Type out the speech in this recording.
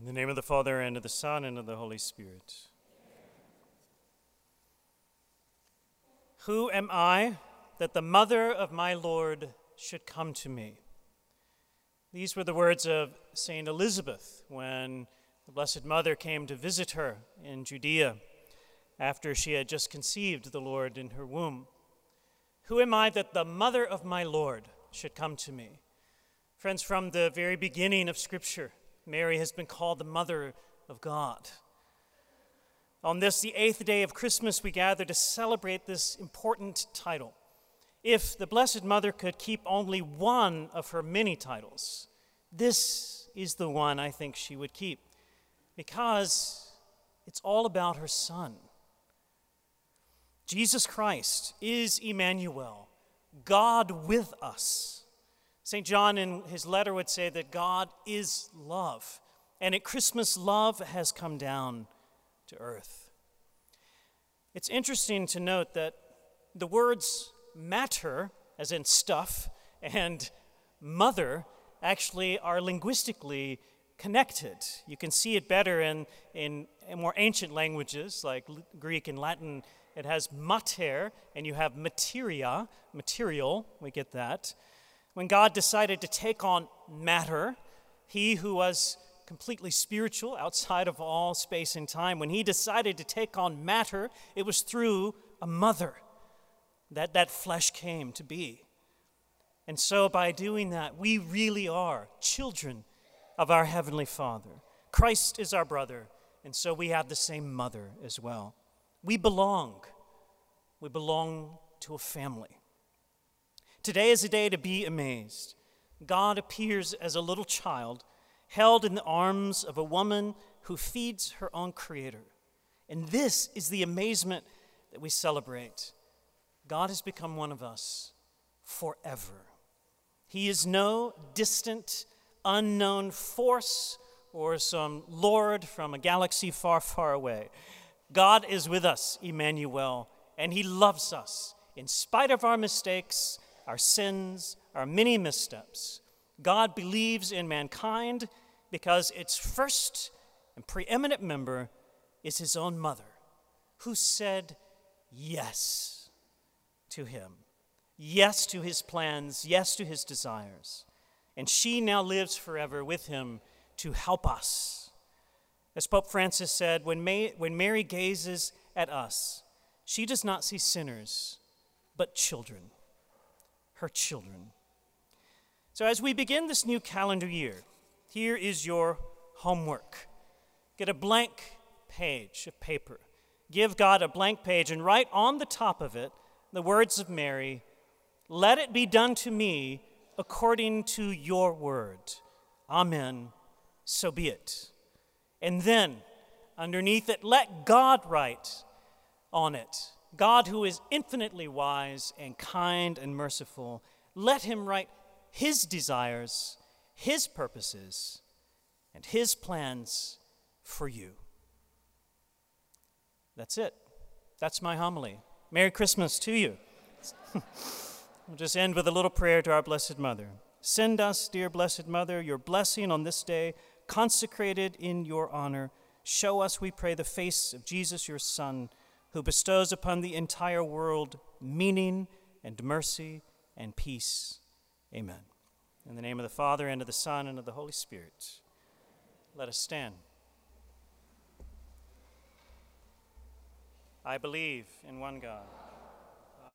In the name of the Father, and of the Son, and of the Holy Spirit. Who am I that the mother of my Lord should come to me? These were the words of St. Elizabeth when the Blessed Mother came to visit her in Judea after she had just conceived the Lord in her womb. Who am I that the mother of my Lord should come to me? Friends, from the very beginning of Scripture, Mary has been called the Mother of God. On this, the 8th day of Christmas, we gather to celebrate this important title. If the Blessed Mother could keep only one of her many titles, this is the one I think she would keep, because it's all about her Son. Jesus Christ is Emmanuel, God with us. St. John in his letter would say that God is love, and at Christmas, love has come down to earth. It's interesting to note that the words matter, as in stuff, and mother actually are linguistically connected. You can see it better in more ancient languages like Greek and Latin. It has mater, and you have materia, material, we get that. When God decided to take on matter, he who was completely spiritual, outside of all space and time, when he decided to take on matter, it was through a mother that flesh came to be. And so by doing that, we really are children of our Heavenly Father. Christ is our brother, and so we have the same mother as well. We belong to a family. Today is a day to be amazed. God appears as a little child held in the arms of a woman who feeds her own Creator. And this is the amazement that we celebrate. God has become one of us forever. He is no distant, unknown force or some lord from a galaxy far, far away. God is with us, Emmanuel, and he loves us in spite of our mistakes, our sins, our many missteps. God believes in mankind because its first and preeminent member is his own mother, who said yes to him, yes to his plans, yes to his desires. And she now lives forever with him to help us. As Pope Francis said, when Mary gazes at us, she does not see sinners, but children. Her children. So as we begin this new calendar year, here is your homework. Get a blank page of paper. Give God a blank page and write on the top of it the words of Mary, "Let it be done to me according to your word. Amen. So be it." And then, underneath it, let God write on it. God, who is infinitely wise and kind and merciful, let him write his desires, his purposes, and his plans for you. That's it. That's my homily. Merry Christmas to you. We'll just end with a little prayer to our Blessed Mother. Send us, dear Blessed Mother, your blessing on this day, consecrated in your honor. Show us, we pray, the face of Jesus, your Son, who bestows upon the entire world meaning and mercy and peace. Amen. In the name of the Father, and of the Son, and of the Holy Spirit, let us stand. I believe in one God,